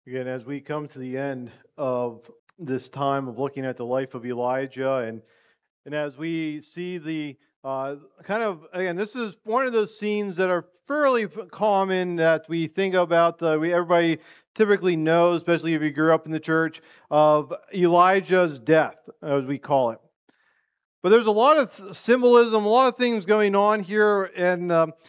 Again, as we come to the end of this time of looking at the life of Elijah, and as we see the again, this is one of those scenes that are fairly common that we think about. Everybody typically knows, especially if you grew up in the church, of Elijah's death, as we call it. But there's a lot of symbolism, a lot of things going on here, and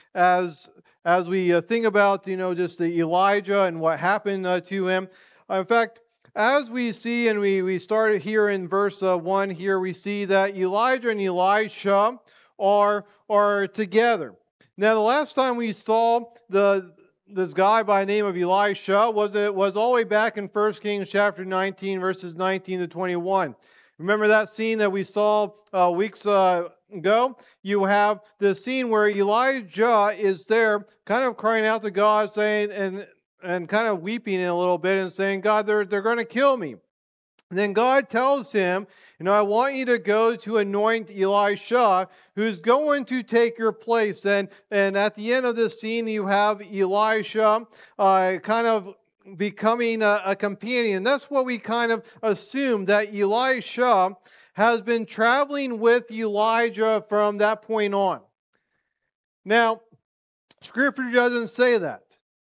as we think about, just the Elijah and what happened to him. In fact, as we see, and we started here in verse 1 here, we see that Elijah and Elisha are together. Now, the last time we saw this guy by the name of Elisha was all the way back in 1 Kings chapter 19, verses 19 to 21. Remember that scene that we saw weeks ago? You have the scene where Elijah is there kind of crying out to God, saying, and kind of weeping a little bit and saying, God, they're going to kill me. And then God tells him, I want you to go to anoint Elisha, who's going to take your place. And at the end of this scene, you have Elisha kind of becoming a companion. That's what we kind of assume, that Elisha has been traveling with Elijah from that point on. Now, Scripture doesn't say that.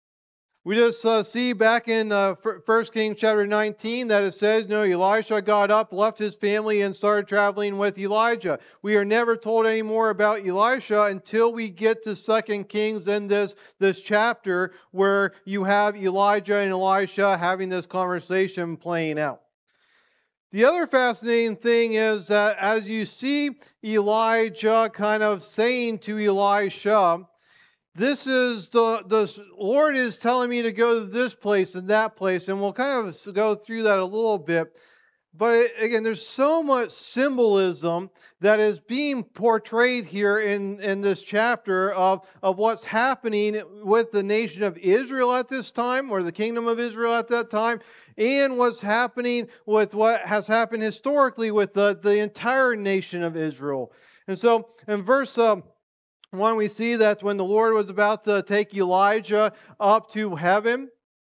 We just see back in 1 Kings chapter 19 that it says, Elisha got up, left his family, and started traveling with Elijah. We are never told any more about Elisha until we get to 2 Kings in this chapter, where you have Elijah and Elisha having this conversation playing out. The other fascinating thing is that as you see Elijah kind of saying to Elisha, this is the Lord is telling me to go to this place and that place, and we'll kind of go through that a little bit. But again, there's so much symbolism that is being portrayed here in this chapter of what's happening with the nation of Israel at this time, or the kingdom of Israel at that time, and what's happening with what has happened historically with the entire nation of Israel. And so in verse 1, we see that when the Lord was about to take Elijah up to heaven,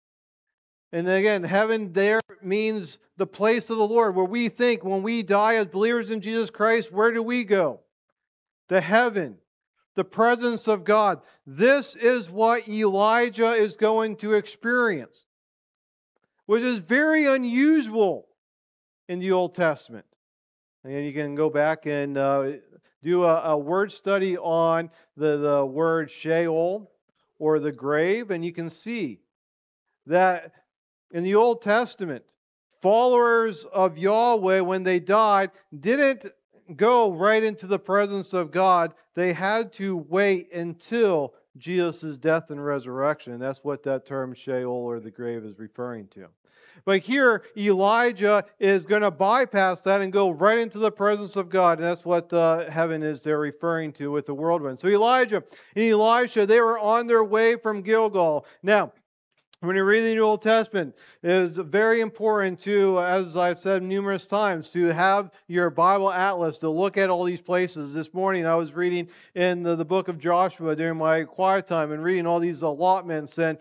and again, heaven there means the place of the Lord, where we think when we die as believers in Jesus Christ, where do we go? To heaven, the presence of God. This is what Elijah is going to experience, which is very unusual in the Old Testament. And you can go back and do a word study on the word Sheol, or the grave, and you can see that in the Old Testament, followers of Yahweh, when they died, didn't go right into the presence of God. They had to wait until Jesus' death and resurrection. That's what that term Sheol, or the grave, is referring to. But here, Elijah is going to bypass that and go right into the presence of God. And that's what heaven is they're referring to with the whirlwind. So Elijah and Elisha, they were on their way from Gilgal. Now, when you're reading the Old Testament, it is very important to, as I've said numerous times, to have your Bible atlas to look at all these places. This morning I was reading in the book of Joshua during my quiet time and reading all these allotments, and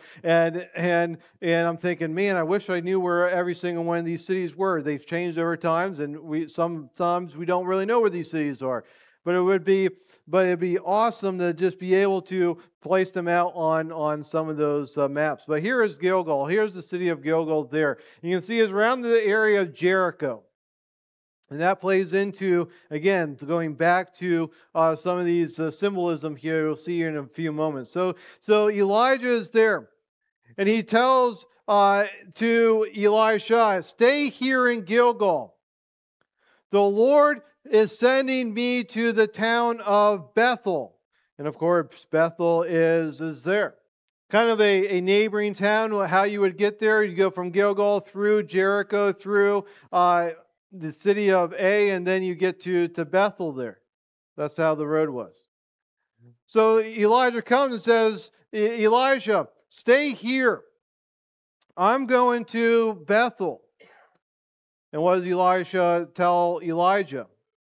I'm thinking, man, I wish I knew where every single one of these cities were. They've changed over times, and sometimes we don't really know where these cities are. But it'd be awesome to just be able to place them out on some of those maps. But here is Gilgal. Here's the city of Gilgal there. You can see it's around the area of Jericho. And that plays into, again, going back to some of these symbolism here. We'll see here in a few moments. So Elijah is there. And he tells to Elisha, stay here in Gilgal. The Lord is sending me to the town of Bethel. And of course, Bethel is there. Kind of a neighboring town. How you would get there, you go from Gilgal through Jericho, through the city of Ai, and then you get to Bethel there. That's how the road was. So Elijah comes and says, Elijah, stay here. I'm going to Bethel. And what does Elisha tell Elijah?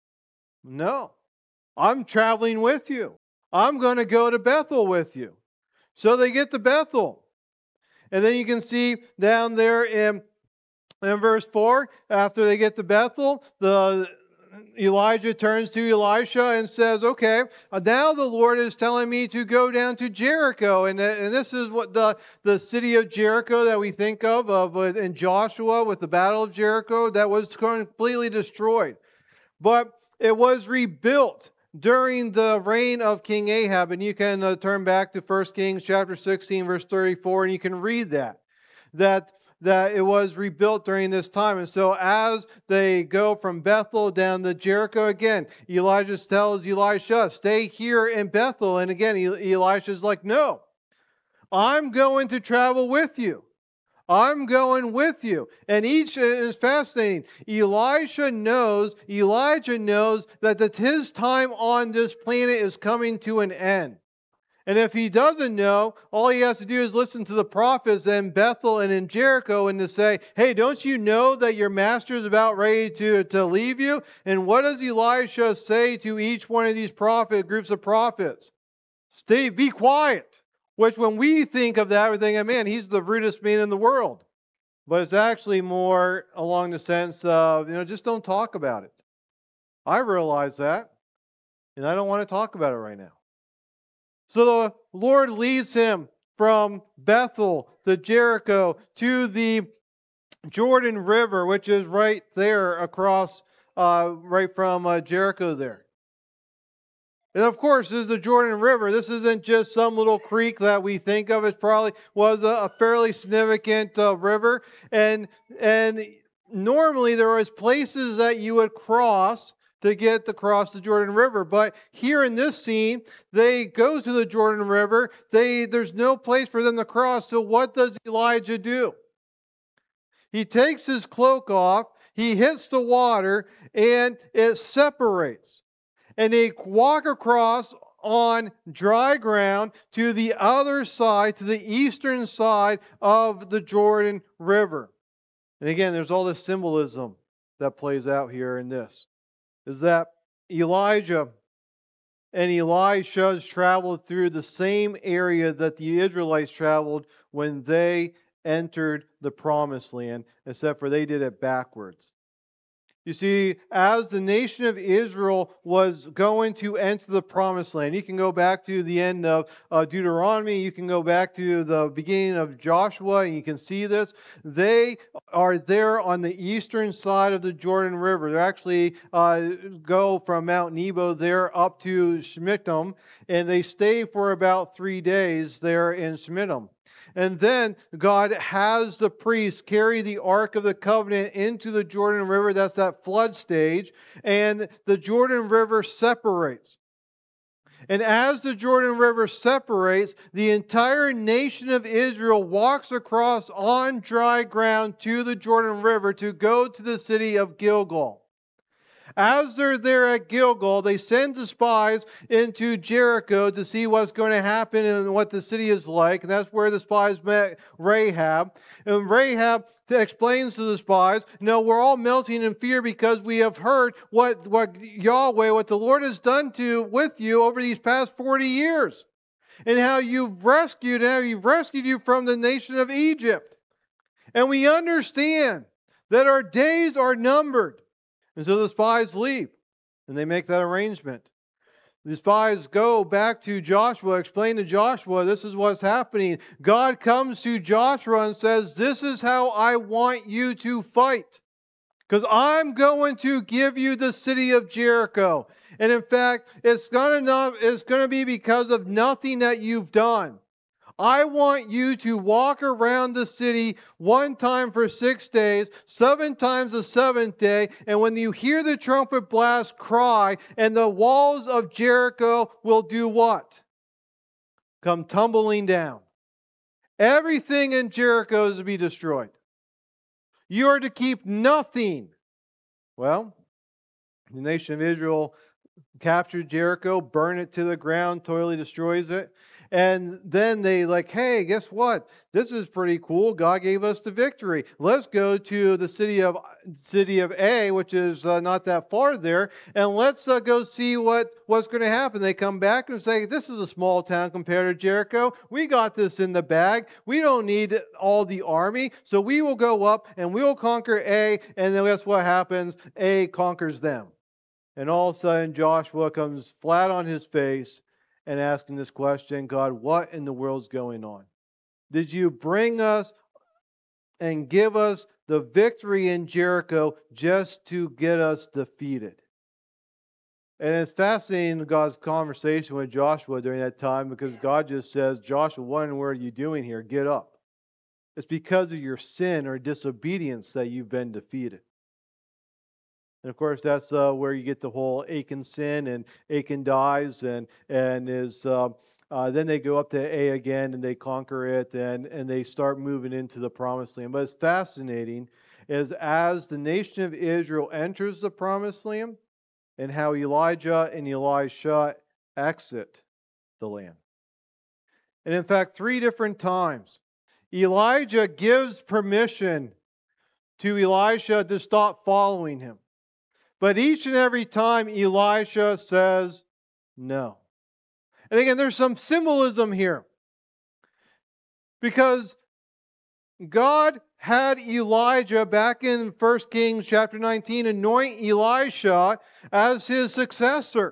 No, I'm traveling with you. I'm going to go to Bethel with you. So they get to Bethel. And then you can see down there in verse 4, after they get to Bethel, Elijah turns to Elisha and says, okay, now the Lord is telling me to go down to Jericho. And this is what the city of Jericho that we think of in Joshua with the Battle of Jericho that was completely destroyed. But it was rebuilt during the reign of King Ahab. And you can turn back to 1 Kings chapter 16, verse 34, and you can read that it was rebuilt during this time. And so as they go from Bethel down to Jericho again, Elijah tells Elisha, stay here in Bethel. And again, Elisha's like, no, I'm going to travel with you. I'm going with you. And it's fascinating. Elijah knows that his time on this planet is coming to an end. And if he doesn't know, all he has to do is listen to the prophets in Bethel and in Jericho and to say, hey, don't you know that your master is about ready to leave you? And what does Elisha say to each one of these groups of prophets? Be quiet. Which when we think of that, we think, man, he's the rudest man in the world. But it's actually more along the sense of, just don't talk about it. I realize that, and I don't want to talk about it right now. So the Lord leads him from Bethel to Jericho to the Jordan River, which is right there across, right from Jericho there. And of course, this is the Jordan River. This isn't just some little creek that we think of. It probably was a fairly significant river. And normally there was places that you would cross to get across the Jordan River. But here in this scene, they go to the Jordan River. There's no place for them to cross. So what does Elijah do? He takes his cloak off, he hits the water, and it separates. And they walk across on dry ground to the other side, to the eastern side of the Jordan River. And again, there's all this symbolism that plays out here in this. Is that Elijah and Elisha traveled through the same area that the Israelites traveled when they entered the Promised Land, except for they did it backwards. You see, as the nation of Israel was going to enter the Promised Land, you can go back to the end of Deuteronomy, you can go back to the beginning of Joshua, and you can see this. They are there on the eastern side of the Jordan River. They actually go from Mount Nebo there up to Shittim, and they stay for about 3 days there in Shittim. And then God has the priests carry the Ark of the Covenant into the Jordan River. That's that flood stage. And the Jordan River separates. And as the Jordan River separates, the entire nation of Israel walks across on dry ground to the Jordan River to go to the city of Gilgal. As they're there at Gilgal, they send the spies into Jericho to see what's going to happen and what the city is like. And that's where the spies met Rahab. And Rahab explains to the spies, we're all melting in fear because we have heard what Yahweh, what the Lord has done with you over these past 40 years. And how you've rescued you from the nation of Egypt. And we understand that our days are numbered. And so the spies leave, and they make that arrangement. The spies go back to Joshua, explain to Joshua, this is what's happening. God comes to Joshua and says, this is how I want you to fight. Because I'm going to give you the city of Jericho. And in fact, it's going to be because of nothing that you've done. I want you to walk around the city one time for 6 days, 7 times the seventh day, and when you hear the trumpet blast, cry, and the walls of Jericho will do what? Come tumbling down. Everything in Jericho is to be destroyed. You are to keep nothing. Well, the nation of Israel captured Jericho, burned it to the ground, totally destroys it. And then they like, hey, guess what? This is pretty cool. God gave us the victory. Let's go to the city of A, which is not that far there, and let's go see what's going to happen. They come back and say, this is a small town compared to Jericho. We got this in the bag. We don't need all the army, so we will go up and we'll conquer A, and then guess what happens? A conquers them. And all of a sudden, Joshua comes flat on his face and asking this question, God, what in the world's going on? Did you bring us and give us the victory in Jericho just to get us defeated? And it's fascinating, God's conversation with Joshua during that time, because God just says, Joshua, what in the world are you doing here? Get up. It's because of your sin or disobedience that you've been defeated. And of course, that's where you get the whole Achan sin, and Achan dies, and is then they go up to A again, and they conquer it, and they start moving into the Promised Land. But it's fascinating is as the nation of Israel enters the Promised Land, and how Elijah and Elisha exit the land. And in fact, 3 different times, Elijah gives permission to Elisha to stop following him. But each and every time, Elisha says no. And again, there's some symbolism here. Because God had Elijah back in 1 Kings chapter 19 anoint Elisha as his successor.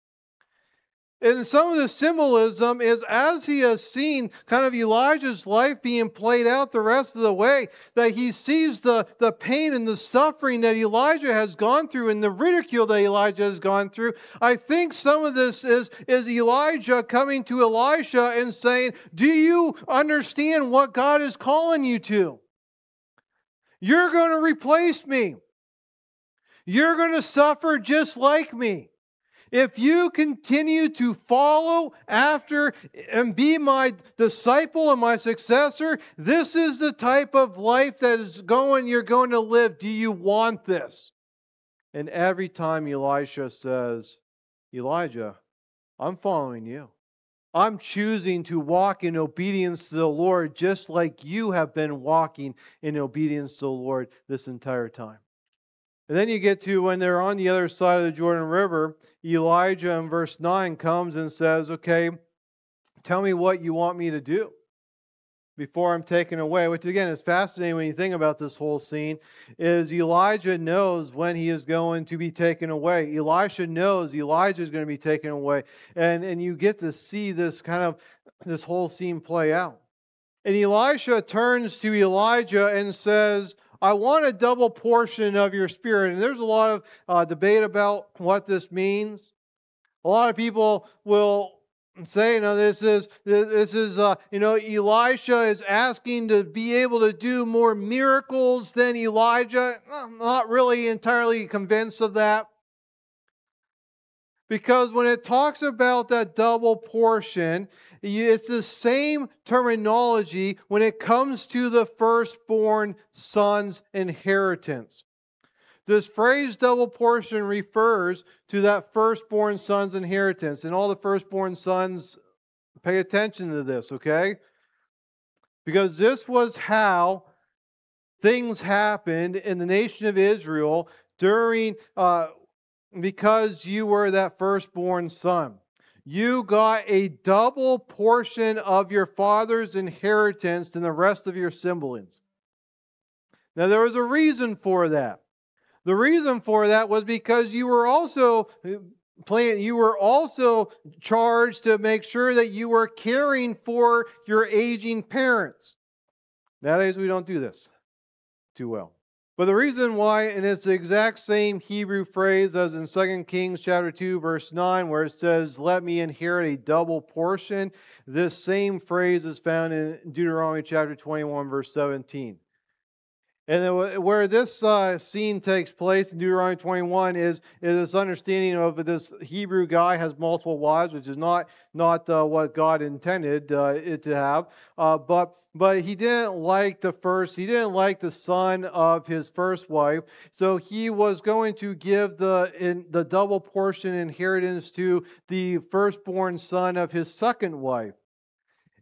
And some of the symbolism is as he has seen kind of Elijah's life being played out the rest of the way, that he sees the pain and the suffering that Elijah has gone through and the ridicule that Elijah has gone through. I think some of this is Elijah coming to Elisha and saying, do you understand what God is calling you to? You're going to replace me. You're going to suffer just like me. If you continue to follow after and be my disciple and my successor, this is the type of life that you're going to live. Do you want this? And every time Elisha says, Elijah, I'm following you. I'm choosing to walk in obedience to the Lord just like you have been walking in obedience to the Lord this entire time. And then you get to when they're on the other side of the Jordan River, Elijah in verse 9 comes and says, okay, tell me what you want me to do before I'm taken away. Which again is fascinating when you think about this whole scene, is Elijah knows when he is going to be taken away. Elisha knows Elijah is going to be taken away. And you get to see this this whole scene play out. And Elisha turns to Elijah and says, I want a double portion of your spirit. And there's a lot of debate about what this means. A lot of people will say, this is Elisha is asking to be able to do more miracles than Elijah. I'm not really entirely convinced of that. Because when it talks about that double portion, it's the same terminology when it comes to the firstborn son's inheritance. This phrase double portion refers to that firstborn son's inheritance. And all the firstborn sons, pay attention to this, okay? Because this was how things happened in the nation of Israel because you were that firstborn son. You got a double portion of your father's inheritance than the rest of your siblings. Now, there was a reason for that. The reason for that was because you were also charged to make sure that you were caring for your aging parents. Nowadays, we don't do this too well. But the reason why, and it's the exact same Hebrew phrase as in 2 Kings chapter 2, verse 9, where it says, let me inherit a double portion. This same phrase is found in Deuteronomy chapter 21, verse 17. And where this scene takes place in Deuteronomy 21 is this understanding of this Hebrew guy has multiple wives, which is not what God intended it to have. But he didn't like the son of his first wife, so he was going to give the double portion inheritance to the firstborn son of his second wife.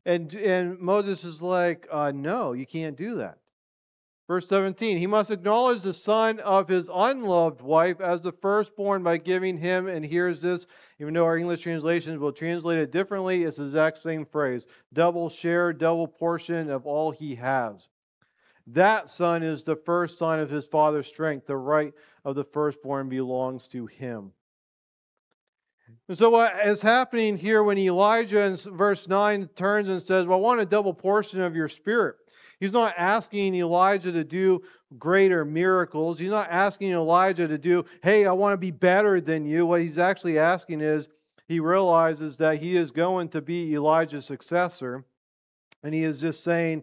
And Moses is like, no, you can't do that. Verse 17, he must acknowledge the son of his unloved wife as the firstborn by giving him, and here's this, even though our English translations will translate it differently, it's the exact same phrase, double share, double portion of all he has. That son is the first son of his father's strength. The right of the firstborn belongs to him. And so what is happening here when Elijah in verse 9 turns and says, well, I want a double portion of your spirit. He's not asking Elijah to do greater miracles. He's not asking Elijah to do, hey, I want to be better than you. What he's actually asking is, he realizes that he is going to be Elijah's successor. And he is just saying,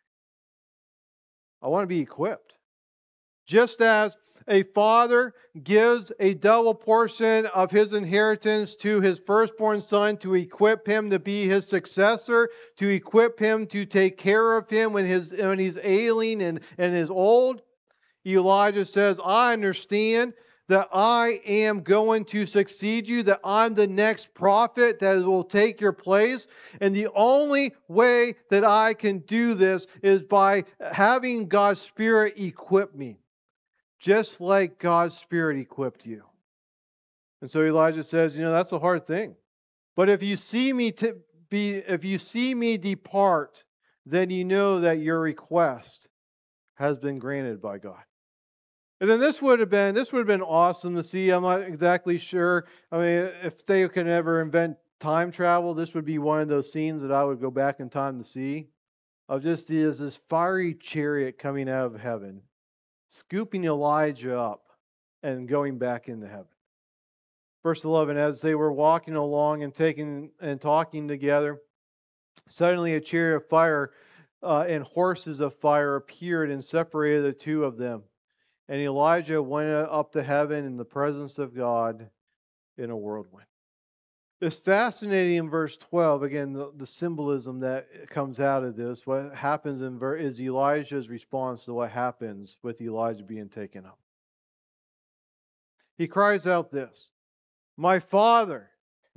I want to be equipped. Just as a father gives a double portion of his inheritance to his firstborn son to equip him to be his successor, to equip him to take care of him when he's ailing and is old, Elijah says, I understand that I am going to succeed you, that I'm the next prophet that will take your place. And the only way that I can do this is by having God's Spirit equip me, just like God's Spirit equipped you. And so Elijah says, that's a hard thing. But if you see me depart, then you know that your request has been granted by God. And then this would have been awesome to see. I'm not exactly sure. I mean, if they could ever invent time travel, this would be one of those scenes that I would go back in time to see. Of just this fiery chariot coming out of heaven, scooping Elijah up and going back into heaven. Verse 11, as they were walking along and talking together, suddenly a chariot of fire and horses of fire appeared and separated the two of them. And Elijah went up to heaven in the presence of God in a whirlwind. It's fascinating in verse 12, again, the symbolism that comes out of this. What happens is Elijah's response to what happens with Elijah being taken up. He cries out this, my father,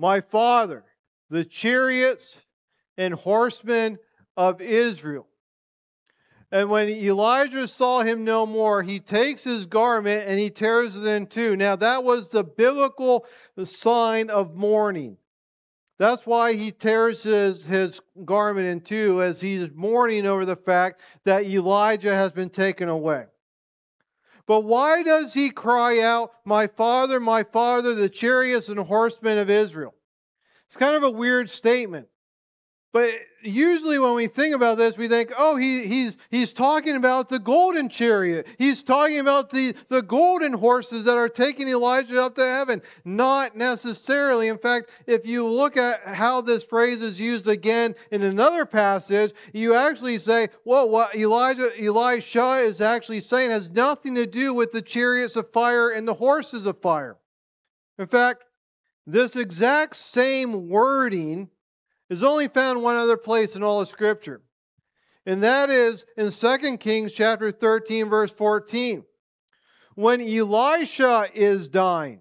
the chariots and horsemen of Israel. And when Elijah saw him no more, he takes his garment and he tears it in two. Now that was the biblical sign of mourning. That's why he tears his garment in two, as he's mourning over the fact that Elijah has been taken away. But why does he cry out, my father, the chariots and horsemen of Israel? It's kind of a weird statement. But usually when we think about this, we think, oh, he's talking about the golden chariot. He's talking about the golden horses that are taking Elijah up to heaven. Not necessarily. In fact, if you look at how this phrase is used again in another passage, you actually say, well, what Elisha is actually saying has nothing to do with the chariots of fire and the horses of fire. In fact, this exact same wording is only found one other place in all of Scripture. And that is in 2 Kings chapter 13, verse 14. When Elisha is dying,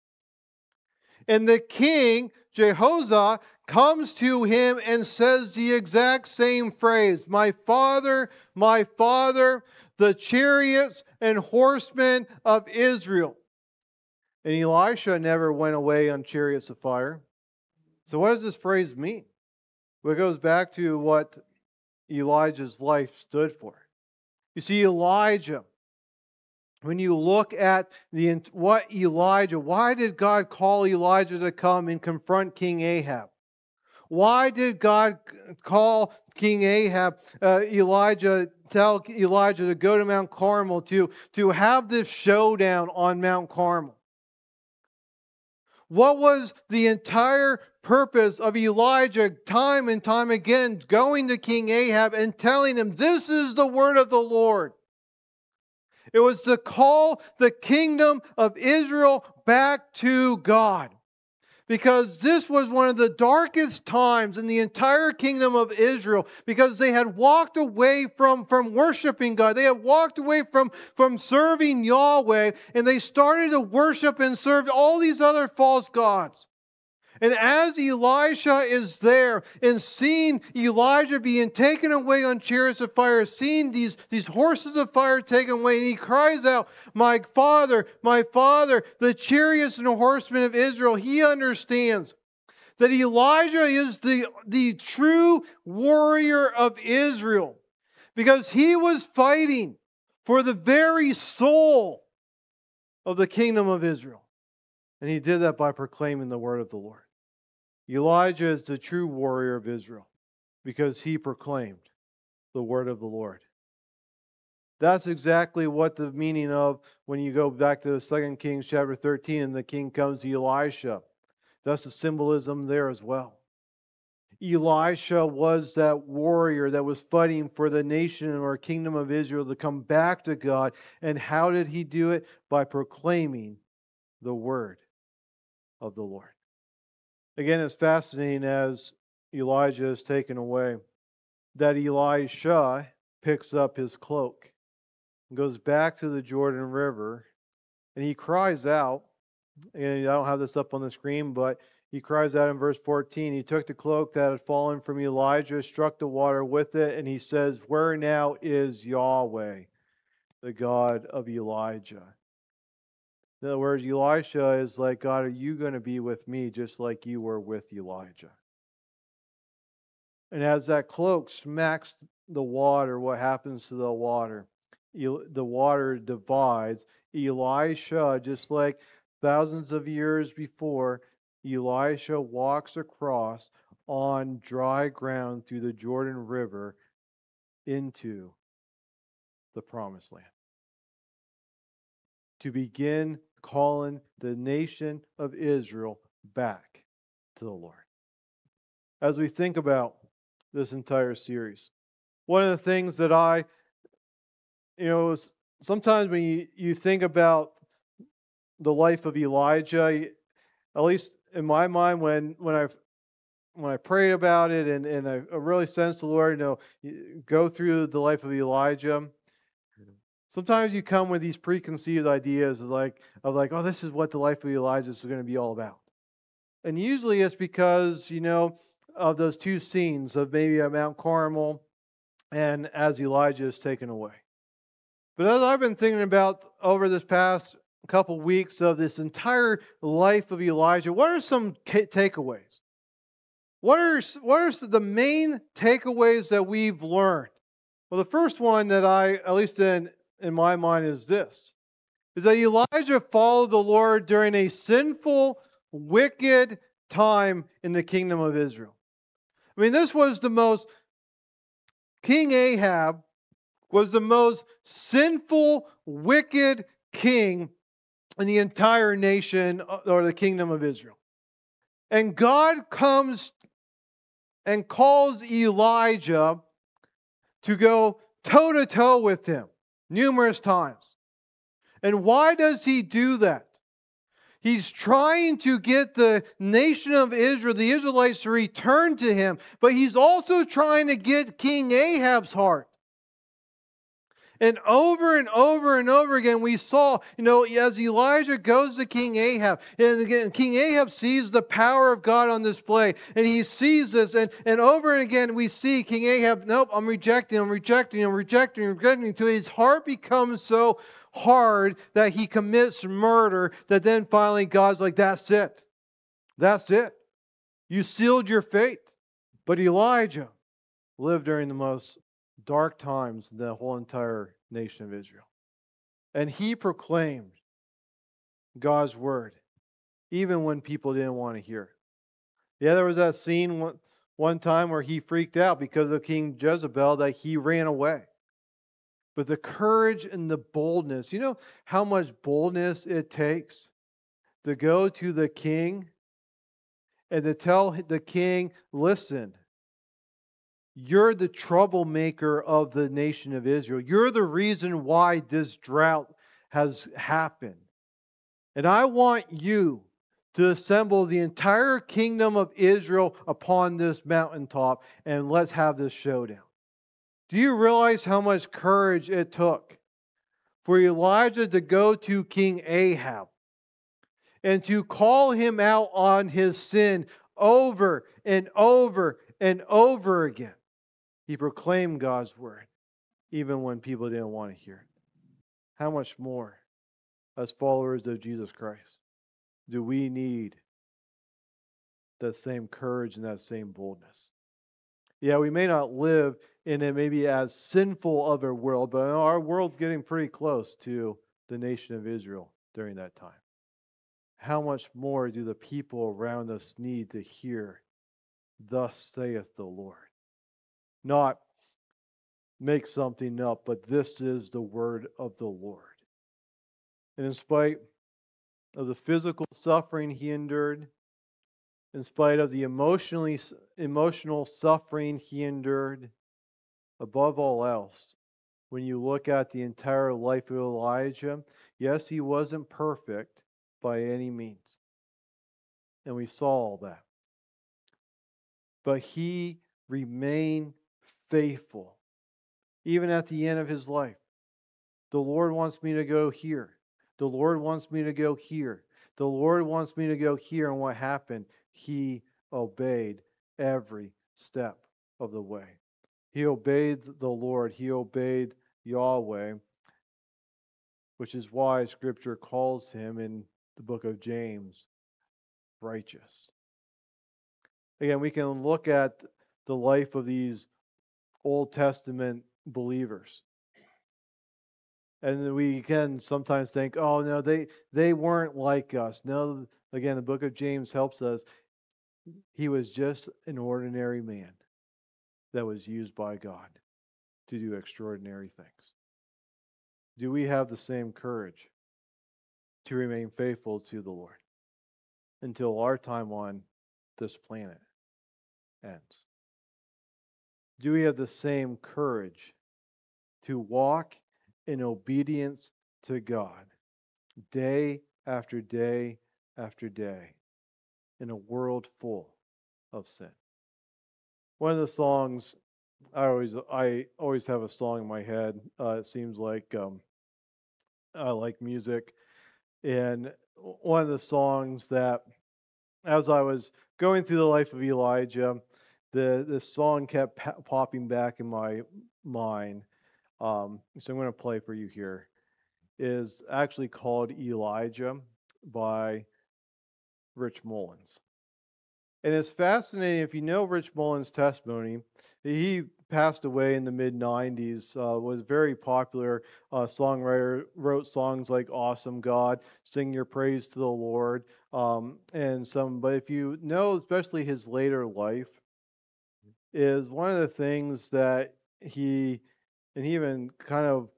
and the king, Jehoshaphat, comes to him and says the exact same phrase, my father, the chariots and horsemen of Israel. And Elisha never went away on chariots of fire. So what does this phrase mean? Well, it goes back to what Elijah's life stood for. You see, Elijah, when you look at why did God call Elijah to come and confront King Ahab? Why did God call King Ahab, tell Elijah to go to Mount Carmel to have this showdown on Mount Carmel? What was the entire purpose of Elijah time and time again going to King Ahab and telling him, this is the word of the Lord? It was to call the kingdom of Israel back to God. Because this was one of the darkest times in the entire kingdom of Israel, because they had walked away from worshiping God. They had walked away from serving Yahweh, and they started to worship and serve all these other false gods. And as Elisha is there and seeing Elijah being taken away on chariots of fire, seeing these horses of fire taken away, and he cries out, my father, the chariots and horsemen of Israel, he understands that Elijah is the true warrior of Israel, because he was fighting for the very soul of the kingdom of Israel. And he did that by proclaiming the word of the Lord. Elijah is the true warrior of Israel because he proclaimed the word of the Lord. That's exactly what the meaning of when you go back to 2 Kings chapter 13 and the king comes to Elisha. That's the symbolism there as well. Elisha was that warrior that was fighting for the nation or kingdom of Israel to come back to God. And how did he do it? By proclaiming the word of the Lord. Again, it's fascinating as Elijah is taken away that Elisha picks up his cloak and goes back to the Jordan River, and he cries out, and I don't have this up on the screen, but he cries out in verse 14, he took the cloak that had fallen from Elijah, struck the water with it, and he says, where now is Yahweh, the God of Elijah? In other words, Elisha is like, God, are you going to be with me just like you were with Elijah? And as that cloak smacks the water, what happens to the water? The water divides. Elisha, just like thousands of years before, Elisha walks across on dry ground through the Jordan River into the Promised Land, to begin calling the nation of Israel back to the Lord. As we think about this entire series, one of the things that sometimes when you think about the life of Elijah, at least in my mind, when I prayed about it and I really sensed the Lord, go through the life of Elijah. Sometimes you come with these preconceived ideas of like, oh, this is what the life of Elijah is going to be all about. And usually it's because, of those two scenes of maybe at Mount Carmel and as Elijah is taken away. But as I've been thinking about over this past couple weeks of this entire life of Elijah, what are some takeaways? What are the main takeaways that we've learned? Well, the first one that at least in my mind, is this, is that Elijah followed the Lord during a sinful, wicked time in the kingdom of Israel. I mean, King Ahab was the most sinful, wicked king in the entire nation or the kingdom of Israel. And God comes and calls Elijah to go toe-to-toe with him numerous times. And why does he do that? He's trying to get the nation of Israel, the Israelites, to return to him, but he's also trying to get King Ahab's heart. And over and over and over again, we saw, as Elijah goes to King Ahab, and again, King Ahab sees the power of God on display, and he sees this, and over and again, we see King Ahab, nope, I'm rejecting, until his heart becomes so hard that he commits murder, that then finally God's like, that's it. That's it. You sealed your fate. But Elijah lived during the most dark times in the whole entire nation of Israel. And he proclaimed God's word, even when people didn't want to hear it. Yeah, there was that scene one time where he freaked out because of King Jezebel, that he ran away. But the courage and the boldness, you know how much boldness it takes to go to the king and to tell the king, listen, you're the troublemaker of the nation of Israel. You're the reason why this drought has happened. And I want you to assemble the entire kingdom of Israel upon this mountaintop, and let's have this showdown. Do you realize how much courage it took for Elijah to go to King Ahab and to call him out on his sin over and over and over again. He proclaimed God's word, even when people didn't want to hear it. How much more, as followers of Jesus Christ, do we need that same courage and that same boldness? Yeah, we may not live in a maybe as sinful of a world, but our world's getting pretty close to the nation of Israel during that time. How much more do the people around us need to hear, "Thus saith the Lord"? Not make something up, but this is the word of the Lord. And in spite of the physical suffering he endured, in spite of the emotional suffering he endured, above all else, when you look at the entire life of Elijah, yes, he wasn't perfect by any means. And we saw all that. But he remained faithful, even at the end of his life. The Lord wants me to go here. The Lord wants me to go here. The Lord wants me to go here. And what happened? He obeyed every step of the way. He obeyed the Lord. He obeyed Yahweh, which is why Scripture calls him in the book of James righteous. Again, we can look at the life of these Old Testament believers, and we can sometimes think, oh, no, they weren't like us. No, again, the book of James helps us. He was just an ordinary man that was used by God to do extraordinary things. Do we have the same courage to remain faithful to the Lord until our time on this planet ends? Do we have the same courage to walk in obedience to God day after day after day in a world full of sin? One of the songs, I always have a song in my head. It seems like I like music, and one of the songs that, as I was going through the life of Elijah, the song kept popping back in my mind. So I'm going to play for you here. Is actually called Elijah by Rich Mullins. And it's fascinating, if you know Rich Mullins' testimony, he passed away in the mid-90s, was a very popular songwriter, wrote songs like Awesome God, Sing Your Praise to the Lord, and some. But if you know, especially his later life, is one of the things that he even kind of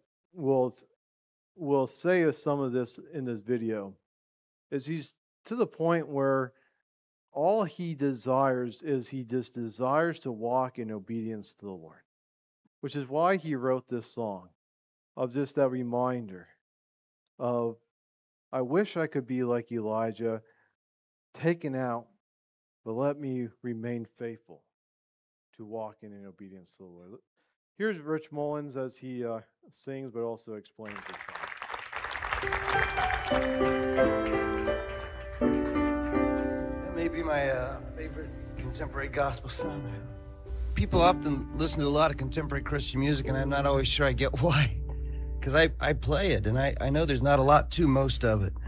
will say of some of this in this video, is he's to the point where all he desires is he just desires to walk in obedience to the Lord, which is why he wrote this song, of just that reminder of, I wish I could be like Elijah, taken out, but let me remain faithful to walking in obedience to the Lord. Here's Rich Mullins as he sings, but also explains the song. That may be my favorite contemporary gospel song. People often listen to a lot of contemporary Christian music, and I'm not always sure I get why. Because I play it, and I know there's not a lot to most of it.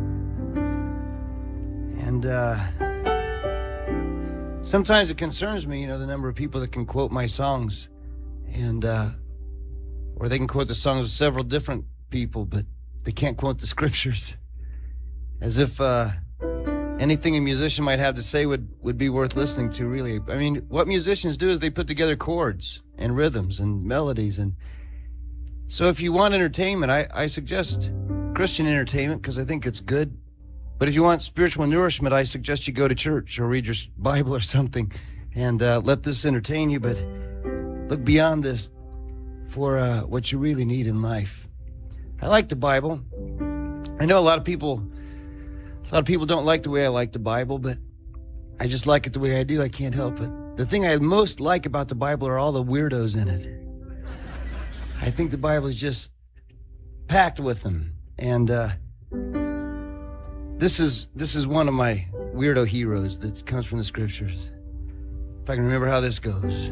And sometimes it concerns me, the number of people that can quote my songs. And, or they can quote the songs of several different people, but they can't quote the scriptures. As if anything a musician might have to say would be worth listening to, really. I mean, what musicians do is they put together chords and rhythms and melodies. And so if you want entertainment, I suggest Christian entertainment because I think it's good. But if you want spiritual nourishment, I suggest you go to church or read your Bible or something and let this entertain you. But look beyond this for what you really need in life. I like the Bible. I know a lot of people don't like the way I like the Bible, but I just like it the way I do. I can't help it. The thing I most like about the Bible are all the weirdos in it. I think the Bible is just packed with them. And This is one of my weirdo heroes that comes from the scriptures. If I can remember how this goes.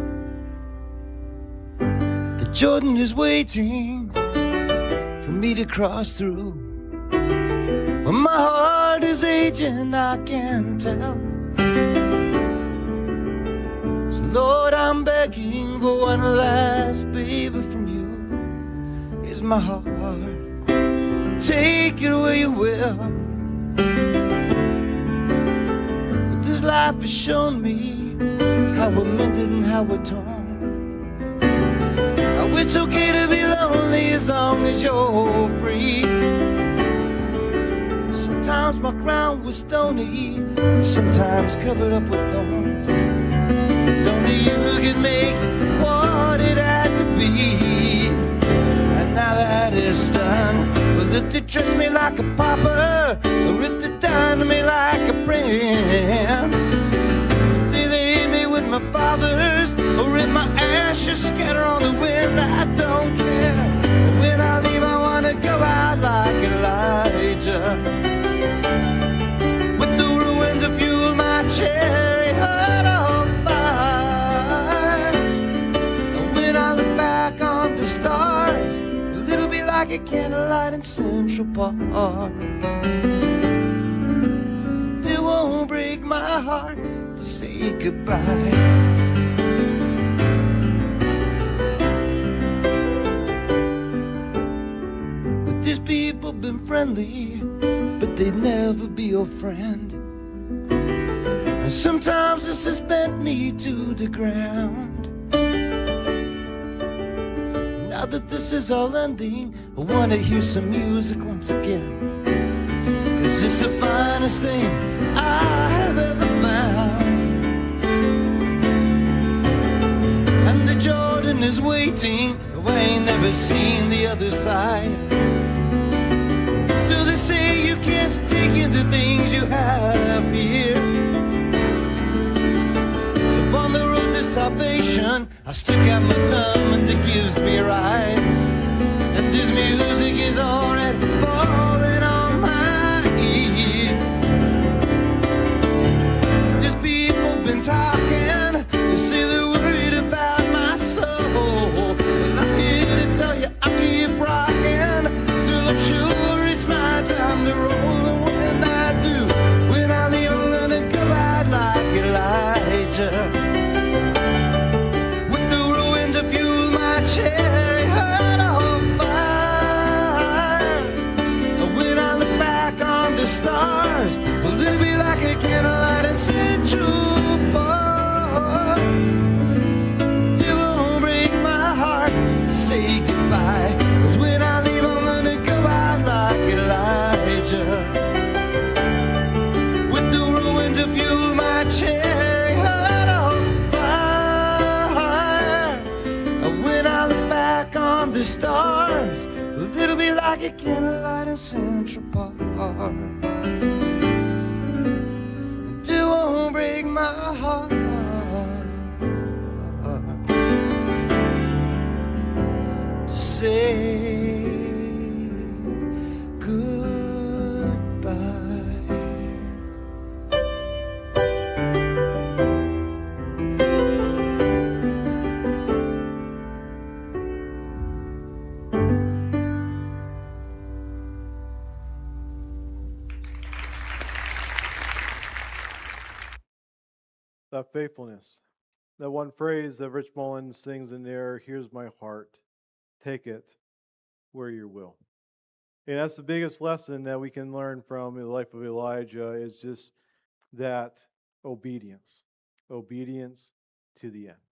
The Jordan is waiting for me to cross through. When my heart is aging, I can tell. So Lord, I'm begging for one last favor from you. Here's my heart, take it where you will. But this life has shown me how we're mended and how we're torn. How it's okay to be lonely as long as you're free. Sometimes my ground was stony, sometimes covered up with thorns. Only you can make what it had to be. And now that it's done, well, if they dress me like a pauper, or if they dine me like a prince, they lay me with my fathers, or if my ashes scatter on the wind, I don't care. When I leave, I want to go out like Elijah, chariot on fire. When I look back on the stars, it'll be like a candlelight in Central Park. It won't break my heart to say goodbye. But these people been friendly, but they'd never be your friend. Sometimes this has bent me to the ground. Now that this is all ending, I want to hear some music once again, 'cause it's the finest thing I have ever found. And the Jordan is waiting, I ain't never seen the other side. Still they say you can't take in the things you have here. On the road to salvation, I stick out my thumb and it gives me a ride. And this music is already falling on my ear. These people been talking, they say they're worried about my soul. Well, I'm here to tell you I keep rocking till I'm sure it's my time to roll. And when I do, when I leave, I'm gonna go out like Elijah. Chariot on fire. When I look back on the stars, well, it'll be like a candlelight in Central Park. It won't break my heart to say goodbye, 'cause when I leave, I'm gonna go out like Elijah, with the ruin to fuel my chariot. The stars, well, it'll be like a candlelight in Central Park. It won't break my heart to say goodbye. That faithfulness. That one phrase that Rich Mullins sings in there, here's my heart, take it where you will. And that's the biggest lesson that we can learn from the life of Elijah, is just that obedience to the end.